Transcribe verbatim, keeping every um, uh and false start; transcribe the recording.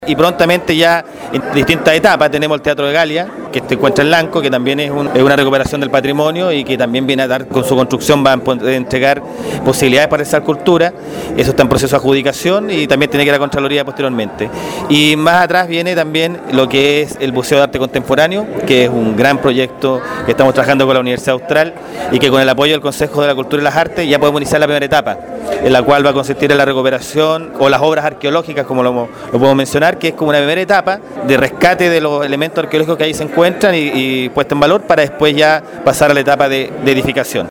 Y prontamente ya en distintas etapas tenemos el Teatro de Galia, que se encuentra en Lanco, que también es, un, es una recuperación del patrimonio y que también viene a dar, con su construcción va a entregar posibilidades para esa cultura. Eso está en proceso de adjudicación y también tiene que ir a la Contraloría posteriormente. Y más atrás viene también lo que es el Museo de Arte Contemporáneo, que es un gran proyecto que estamos trabajando con la Universidad Austral y que con el apoyo del Consejo de la Cultura y las Artes ya podemos iniciar la primera etapa, en la cual va a consistir en la recuperación o las obras arqueológicas, como lo, lo podemos mencionar, que es como una primera etapa de rescate de los elementos arqueológicos que ahí se encuentran y, y puesta en valor para después ya pasar a la etapa de, de edificación.